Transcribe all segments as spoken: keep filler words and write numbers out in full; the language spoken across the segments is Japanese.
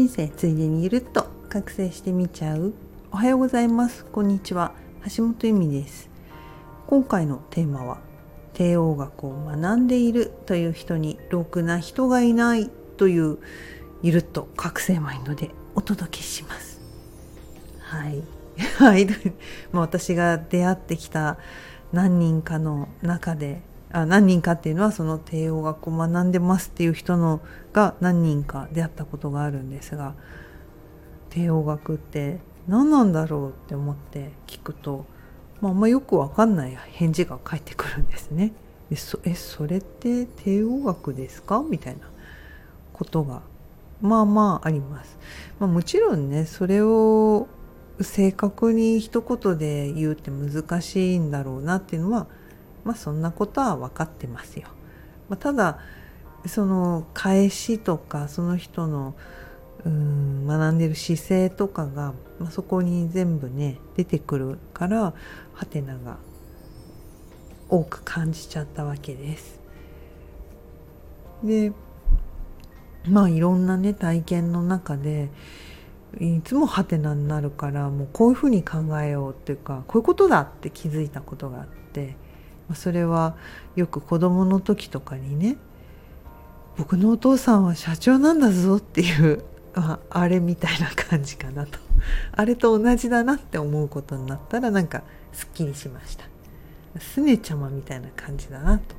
人生ついでにゆるっと覚醒してみちゃう。おはようございます、こんにちは、橋本由美です。今回のテーマは、帝王学を学んでいるという人にろくな人がいないというゆるっと覚醒マインドでお届けします。はいはい、まあ、私が出会ってきた何人かの中であ何人かっていうのはその帝王学を学んでますっていう人のが何人か出会ったことがあるんですが、帝王学って何なんだろうって思って聞くと、まあ、あんまよくわかんない返事が返ってくるんですね。え そ, えそれって帝王学ですかみたいなことがまあまああります。まあ、もちろんね、それを正確に一言で言うって難しいんだろうなっていうのは、まあそんなことは分かってますよ。まあ、ただその返しとかその人のうーん学んでる姿勢とかが、まあ、そこに全部ね出てくるからハテナが多く感じちゃったわけです。でまあいろんなね体験の中でいつもハテナになるから、もうこういうふうに考えようっていうか、こういうことだって気づいたことがあって、それはよく子供の時とかにね、僕のお父さんは社長なんだぞっていう、あ, あれみたいな感じかなと、あれと同じだなって思うことになったら、なんかすっきりしました。すねちゃまみたいな感じだなと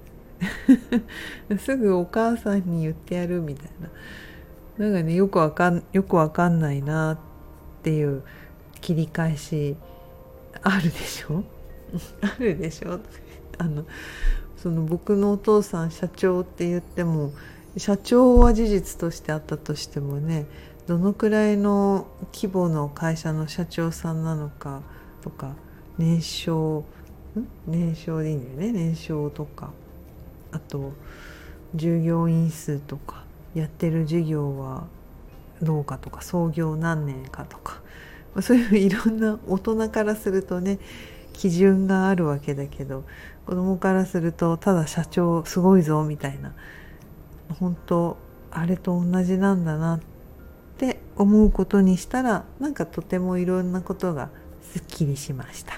すぐお母さんに言ってやるみたいな、なんかねよくわかんよくわかんないなっていう切り返しあるでしょあるでしょあのその僕のお父さん社長って言っても、社長は事実としてあったとしてもね、どのくらいの規模の会社の社長さんなのかとか、年商ん年商でいいんだよね、年商とか、あと従業員数とか、やってる事業はどうかとか、創業何年かとか、そういういろんな大人からするとね基準があるわけだけど、子供からするとただ社長すごいぞみたいな、本当あれと同じなんだなって思うことにしたら、なんかとてもいろんなことがすっきりしました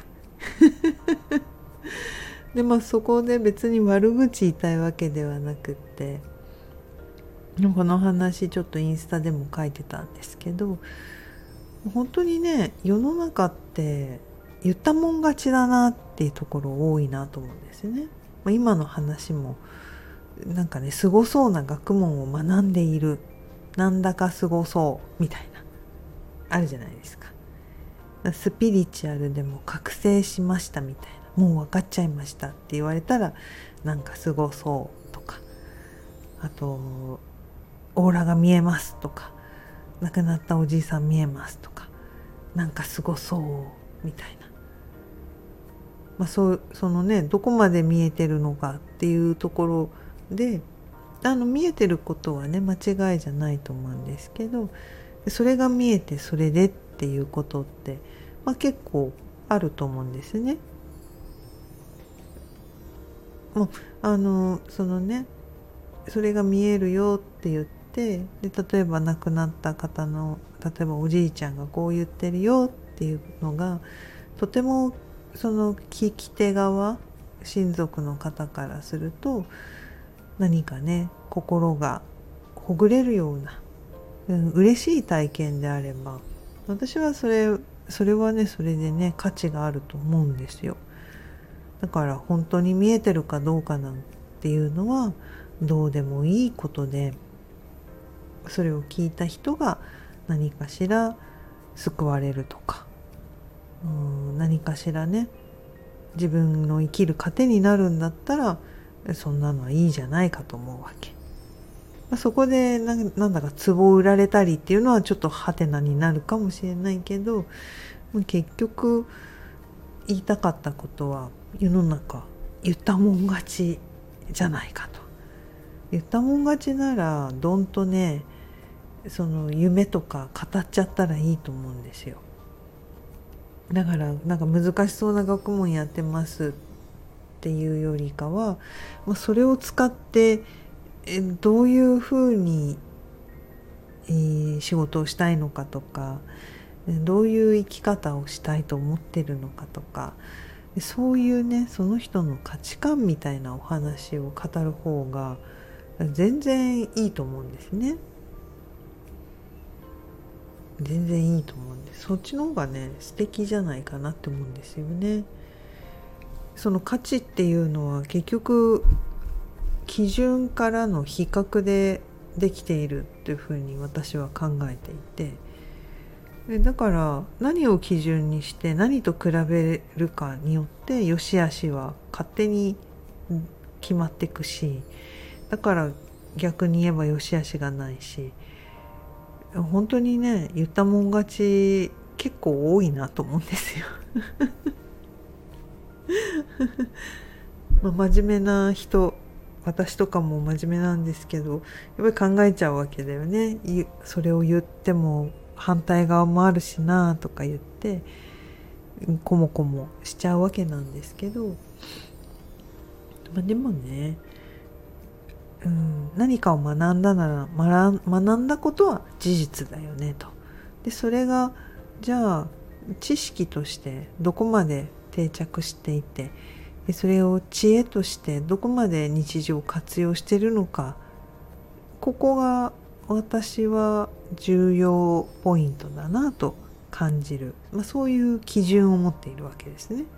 でまあそこで別に悪口言いたいわけではなくって、この話ちょっとインスタでも書いてたんですけど、本当にね世の中って言ったもん勝ちだなっていうところ多いなと思うんですね。まあ、今の話もなんかね、すごそうな学問を学んでいる、なんだかすごそうみたいなあるじゃないですか。スピリチュアルでも覚醒しましたみたいな、もう分かっちゃいましたって言われたらなんかすごそうとか、あとオーラが見えますとか、亡くなったおじいさん見えますとか、なんかすごそうみたいな、まあ、そうそのねどこまで見えてるのかっていうところで、あの見えてることはね間違いじゃないと思うんですけど、それが見えてそれでっていうことって、まあ、結構あると思うんですね。もうあのそのねそれが見えるよって言って、で例えば亡くなった方の、例えばおじいちゃんがこう言ってるよっていうのが、とてもその聞き手側、親族の方からすると何かね心がほぐれるような、うん、嬉しい体験であれば、私はそれそれはねそれでね価値があると思うんですよ。だから本当に見えてるかどうかなんていうのはどうでもいいことで、それを聞いた人が何かしら救われるとか、うん、何かしらね自分の生きる糧になるんだったら、そんなのはいいじゃないかと思うわけ。そこでななんだか壺を売られたりっていうのはちょっとハテナになるかもしれないけど、結局言いたかったことは、世の中言ったもん勝ちじゃないかと。言ったもん勝ちならどんとねその夢とか語っちゃったらいいと思うんですよ。だからなんか難しそうな学問やってますっていうよりかは、まあ、それを使ってえどういうふうにえー、仕事をしたいのかとか、どういう生き方をしたいと思ってるのかとか、そういうね、その人の価値観みたいなお話を語る方が全然いいと思うんですね。全然いいと思うんです。そっちの方がね、素敵じゃないかなって思うんですよね。その価値っていうのは結局基準からの比較でできているというふうに私は考えていて、でだから何を基準にして何と比べるかによって良し悪しは勝手に決まっていくし、だから逆に言えば良し悪しがないし、本当にね、言ったもん勝ち結構多いなと思うんですよまあ真面目な人、私とかも真面目なんですけど、やっぱり考えちゃうわけだよね。それを言っても反対側もあるしなとか言ってこもこもしちゃうわけなんですけど、まあ、でもね、うん、何かを学んだなら学んだことは事実だよねと。でそれがじゃあ知識としてどこまで定着していて、でそれを知恵としてどこまで日常活用しているのか、ここが私は重要ポイントだなと感じる、まあ、そういう基準を持っているわけですね。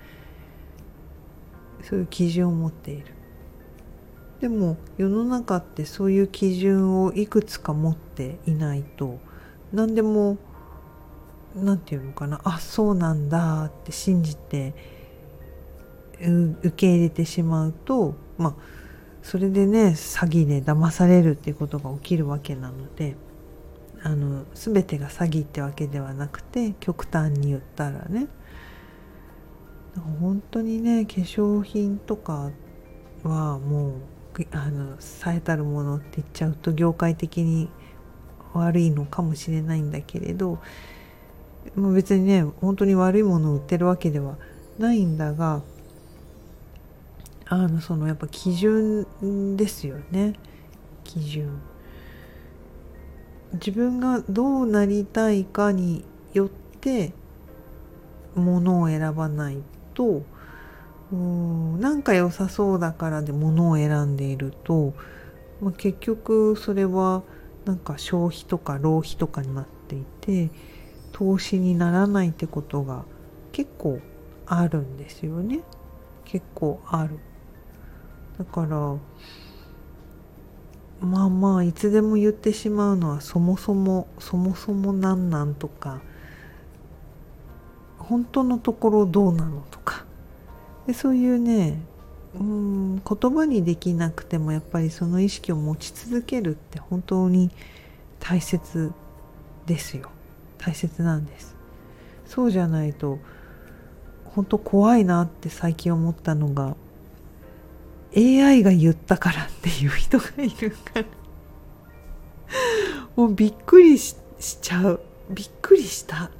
そういう基準を持っている。でも世の中ってそういう基準をいくつか持っていないと、何でもなんていうのかな、あ、そうなんだって信じて受け入れてしまうと、まあそれでね、詐欺で騙されるっていうことが起きるわけなので、あの全てが詐欺ってわけではなくて、極端に言ったらね、本当にね、化粧品とかはもうあの最たるものって言っちゃうと業界的に悪いのかもしれないんだけれど、もう別にね、本当に悪いものを売ってるわけではないんだが、あのそのやっぱ基準ですよね。基準、自分がどうなりたいかによってものを選ばないと、うーんなんか良さそうだからでものを選んでいると、まあ、結局それはなんか消費とか浪費とかになっていて、投資にならないってことが結構あるんですよね。結構ある。だからまあまあいつでも言ってしまうのは、そもそもそもそもなんなんとか、本当のところどうなのとか、でそういうね、うーん言葉にできなくてもやっぱりその意識を持ち続けるって本当に大切ですよ。大切なんです。そうじゃないと本当怖いなって最近思ったのが、 エーアイ が言ったからっていう人がいるからもうびっくり し, しちゃうびっくりした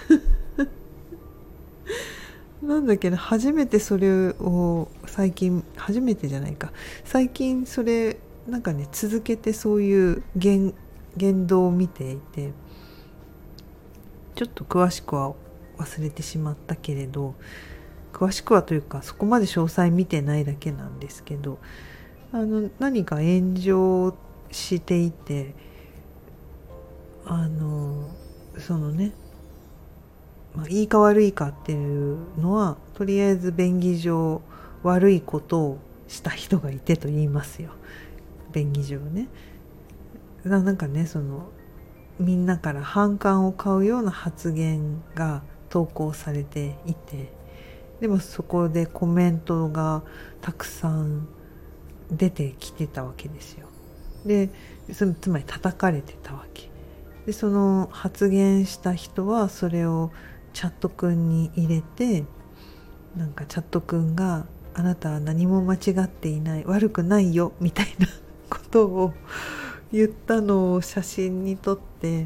なんだっけな、初めてそれを最近、初めてじゃないか、最近それなんかね、続けてそういう言言動を見ていて、ちょっと詳しくは忘れてしまったけれど、詳しくはというかそこまで詳細見てないだけなんですけど、あの何か炎上していて、あのそのね、まあ、いいか悪いかっていうのはとりあえず便宜上悪いことをした人がいてと言いますよ。便宜上ね、ななんかね、そのみんなから反感を買うような発言が投稿されていて、でもそこでコメントがたくさん出てきてたわけですよ。でそのつまり叩かれてたわけで、その発言した人はそれをチャット君に入れて、なんかチャット君があなたは何も間違っていない、悪くないよみたいなことを言ったのを写真に撮って、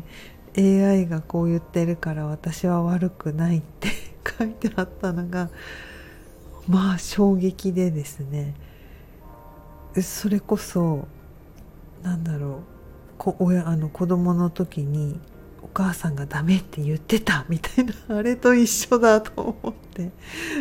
エーアイ がこう言ってるから私は悪くないって書いてあったのがまあ衝撃でですね、それこそなんだろこ親あの子供の時にお母さんがダメって言ってたみたいな、あれと一緒だと思って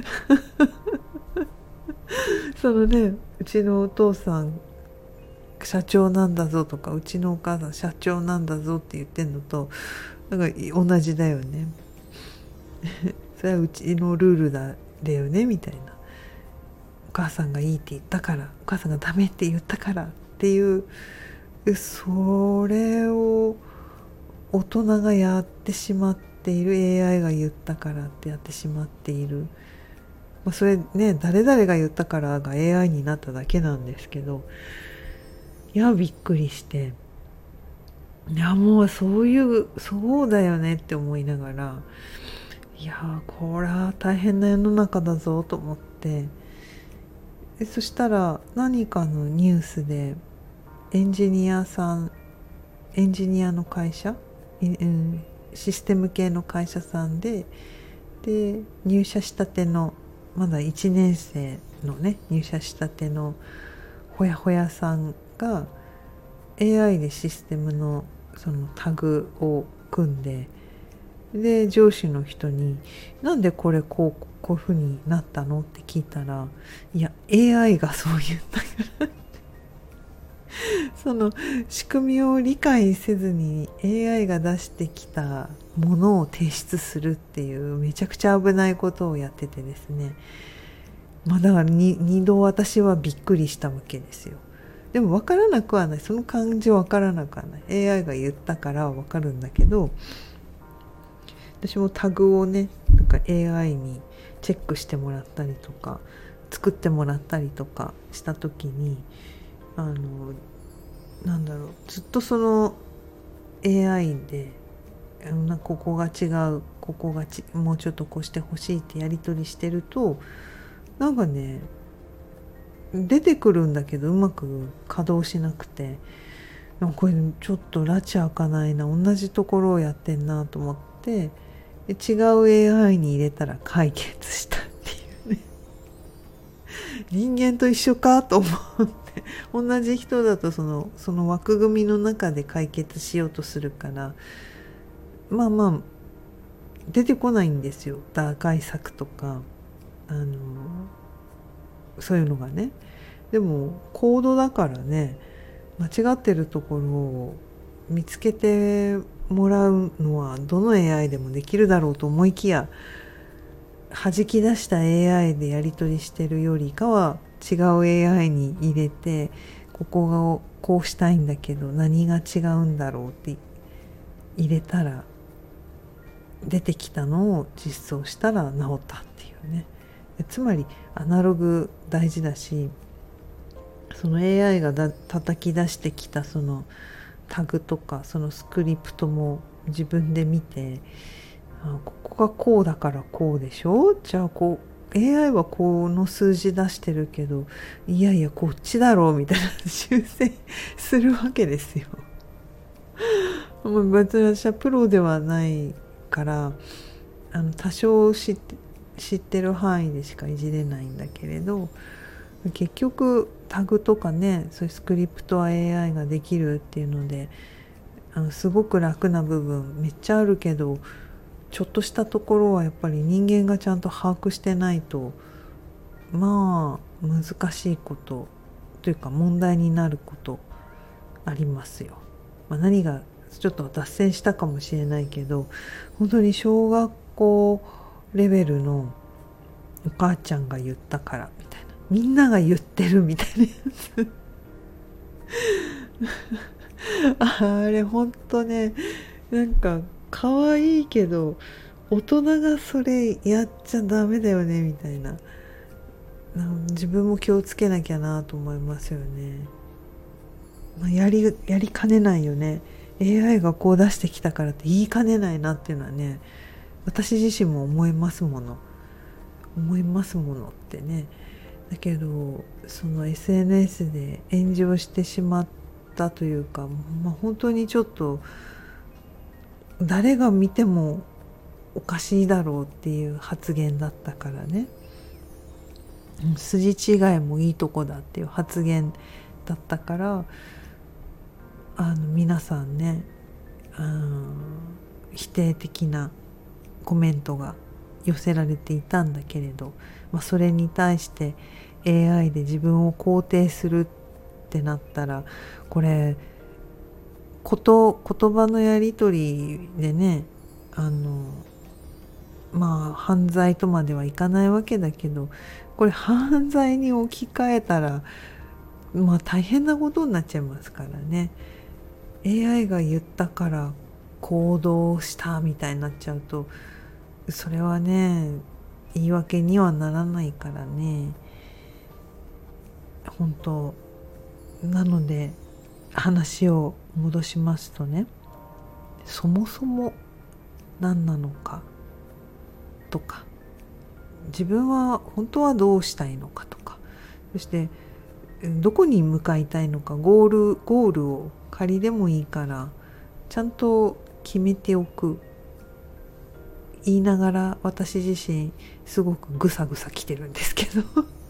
そのね、うちのお父さん社長なんだぞとか、うちのお母さん社長なんだぞって言ってんのとなんか同じだよねそれはうちのルールだだよねみたいな、お母さんがいいって言ったから、お母さんがダメって言ったからっていう、それを大人がやってしまっている、 エーアイ が言ったからってやってしまっている、まあ、それね、誰々が言ったからが エーアイ になっただけなんですけど、いやびっくりして、いやもうそういうそうだよねって思いながら、いやこれは大変な世の中だぞと思って、でそしたら何かのニュースでエンジニアさんエンジニアの会社、システム系の会社さんでで入社したてのまだいちねん生のね、入社したてのほやほやさんが エーアイ でシステムのそのタグを組んで、で上司の人になんでこれこうこういう風になったのって聞いたら、いや エーアイ がそう言ったからその仕組みを理解せずに エーアイ が出してきたものを提出するっていうめちゃくちゃ危ないことをやっててですね、まあだからに二度私はびっくりしたわけですよ。でも分からなくはない、その感じは分からなくはない、 エーアイ が言ったから分かるんだけど、私もタグをねなんか エーアイ にチェックしてもらったりとか作ってもらったりとかした時に、あのなんだろう、ずっとその エーアイ でここが違う、ここがちもうちょっとこうしてほしいってやり取りしてると、なんかね出てくるんだけどうまく稼働しなくて、なんかこれちょっと拉致開かないな、同じところをやってんなと思って、違う エーアイ に入れたら解決したっていうね人間と一緒かと思って同じ人だとそのその枠組みの中で解決しようとするから、まあまあ出てこないんですよ、打開策とかあのそういうのがね。でもコードだからね、間違ってるところを見つけてもらうのはどの エーアイ でもできるだろうと思いきや、弾き出した エーアイ でやり取りしてるよりかは違う エーアイ に入れて、ここがこうしたいんだけど何が違うんだろうって入れたら出てきたのを実装したら治ったっていうね。つまりアナログ大事だし、その エーアイ がだ叩き出してきたそのタグとかそのスクリプトも自分で見て、あここがこうだからこうでしょ、じゃあこう エーアイ はこの数字出してるけどいやいやこっちだろうみたいな修正するわけですよ。別に私はプロではないからあの多少知って、知ってる範囲でしかいじれないんだけれど、結局タグとかね、そういうスクリプトは エーアイ ができるっていうので、あのすごく楽な部分めっちゃあるけど、ちょっとしたところはやっぱり人間がちゃんと把握してないと、まあ難しいことというか問題になることありますよ。まあ、何がちょっと脱線したかもしれないけど、本当に小学校レベルのお母ちゃんが言ったからみたいな、みんなが言ってるみたいなやつあれ本当ね、なんか可愛いけど大人がそれやっちゃダメだよねみたいな、自分も気をつけなきゃなと思いますよね。まあ、やりやりかねないよね。 エーアイ がこう出してきたからって言いかねないなっていうのはね、私自身も思いますもの思いますものってね。だけどその エスエヌエス で炎上してしまったというか、まあ、本当にちょっと誰が見てもおかしいだろうっていう発言だったからね、筋違いもいいとこだっていう発言だったから、 あの皆さんね、うん、否定的なコメントが寄せられていたんだけれど、まあ、それに対して エーアイ で自分を肯定するってなったら、これこと言葉のやり取りでね、あのまあ犯罪とまではいかないわけだけど、これ犯罪に置き換えたらまあ大変なことになっちゃいますからね。 エーアイ が言ったから行動したみたいになっちゃうと、それはね言い訳にはならないからね。本当なので話を戻しますとね、そもそも何なのかとか、自分は本当はどうしたいのかとか、そしてどこに向かいたいのか、ゴールゴールを仮でもいいからちゃんと決めておく。言いながら私自身すごくぐさぐさきてるんですけど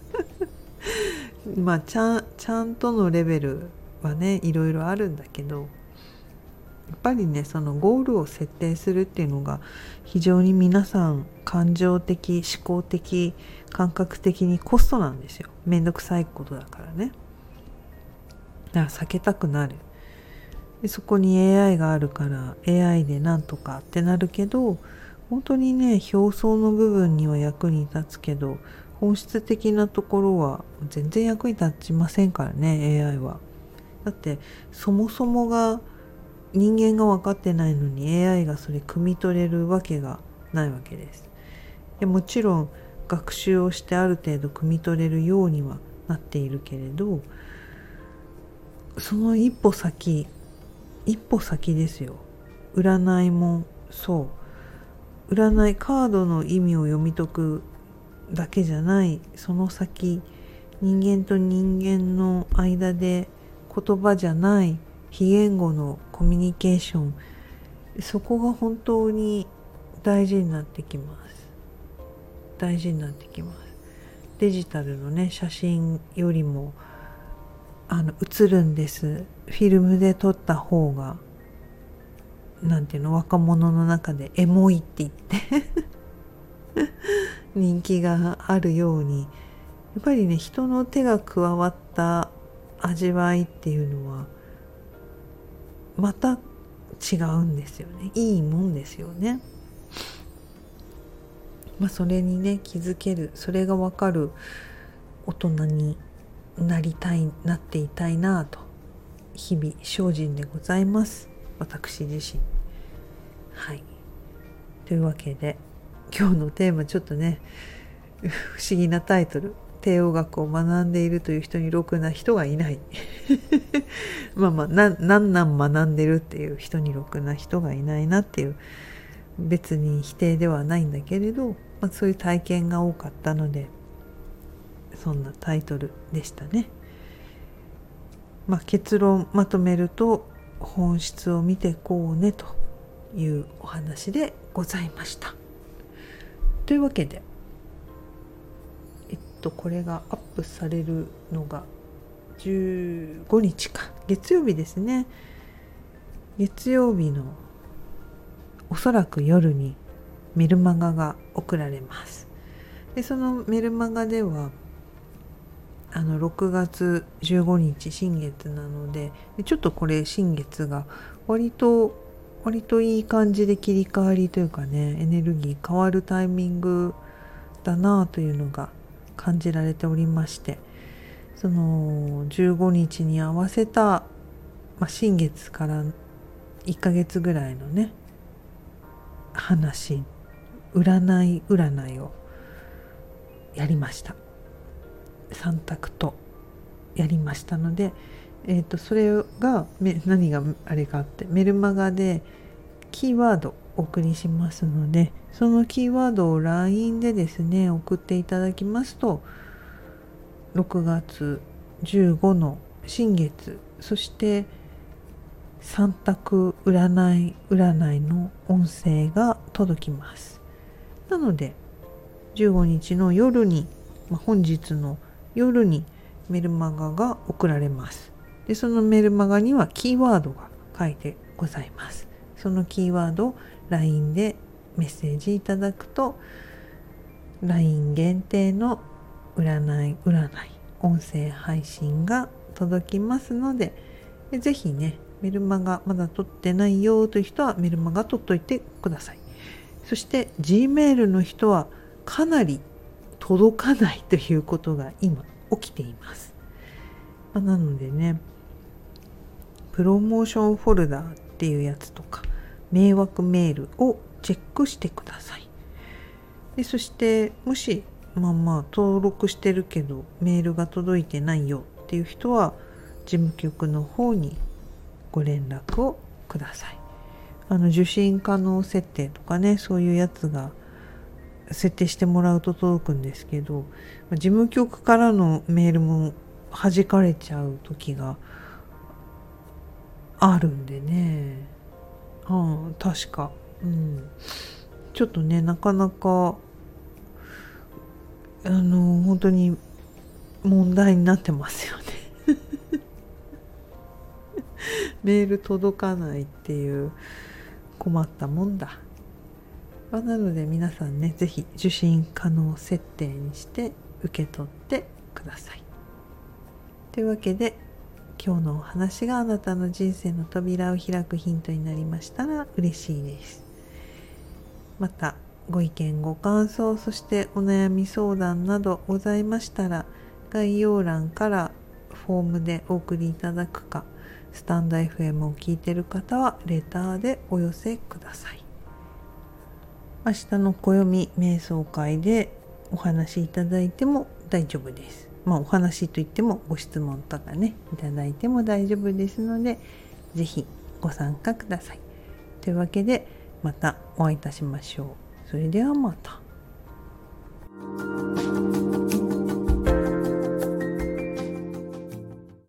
まあちゃんちゃんとのレベルはねいろいろあるんだけど、やっぱりねそのゴールを設定するっていうのが非常に皆さん感情的思考的感覚的にコストなんですよ。めんどくさいことだからね。だから避けたくなる。でそこに エーアイ があるから エーアイ でなんとかってなるけど、本当にね表層の部分には役に立つけど本質的なところは全然役に立ちませんからね エーアイ は。だってそもそもが人間が分かってないのに エーアイ がそれ汲み取れるわけがないわけです。でもちろん学習をしてある程度汲み取れるようにはなっているけれど、その一歩先一歩先ですよ。占いもそう、占いカードの意味を読み解くだけじゃない、その先人間と人間の間で言葉じゃない非言語のコミュニケーション、そこが本当に大事になってきます大事になってきます。デジタルのね写真よりもあの映るんです。フィルムで撮った方がなんていうの、若者の中でエモいって言って人気があるように、やっぱりね人の手が加わった味わいっていうのはまた違うんですよね。いいもんですよね。まあそれにね気づける、それが分かる大人になりたいなっていたいなと日々精進でございます、私自身。はい、というわけで今日のテーマちょっとね不思議なタイトル、帝王学を学んでいるという人にろくな人がいないまあまあな何なん学んでるっていう人にろくな人がいないなっていう、別に否定ではないんだけれど、まあ、そういう体験が多かったのでそんなタイトルでしたね。まあ、結論まとめると本質を見てこうねというお話でございました。というわけでえっとこれがアップされるのがじゅうごにちか、月曜日ですね。月曜日のおそらく夜にメルマガが送られます。でそのメルマガではあのろくがつじゅうごにち新月なので、ちょっとこれ新月が割と割といい感じで切り替わりというかね、エネルギー変わるタイミングだなというのが感じられておりまして、そのじゅうごにちに合わせた、まあ、新月からいっかげつぐらいのね話、占い占いをやりました。さん択とやりましたので、えー、とそれが何があれかってメルマガでキーワードお送りしますので、そのキーワードを ライン でですね送っていただきますと、ろくがつじゅうごの新月、そしてさん択占い占いの音声が届きます。なのでじゅうごにちの夜に、まあ、本日の夜にメルマガが送られます。 でそのメルマガにはキーワードが書いてございます。そのキーワードを ライン でメッセージいただくと ライン 限定の占い占い音声配信が届きますので、ぜひねメルマガまだ取ってないよという人はメルマガ取っといてください。そして Gmail の人はかなり届かないということが今起きています。まあ、なのでねプロモーションフォルダーっていうやつとか迷惑メールをチェックしてください。でそしてもしまあまあ登録してるけどメールが届いてないよっていう人は事務局の方にご連絡をください。あの受信可能設定とかねそういうやつが設定してもらうと届くんですけど、事務局からのメールも弾かれちゃう時があるんでね、ああ確か、うん、ちょっとねなかなかあの本当に問題になってますよねメール届かないっていう困ったもんだ。なので皆さんねぜひ受信可能設定にして受け取ってください。というわけで今日のお話があなたの人生の扉を開くヒントになりましたら嬉しいです。またご意見ご感想そしてお悩み相談などございましたら概要欄からフォームでお送りいただくか、スタンド エフエム を聞いている方はレターでお寄せください。明日の暦瞑想会でお話しいただいても大丈夫です。まあお話といってもご質問とかねいただいても大丈夫ですので、ぜひご参加ください。というわけでまたお会いいたしましょう。それではまた。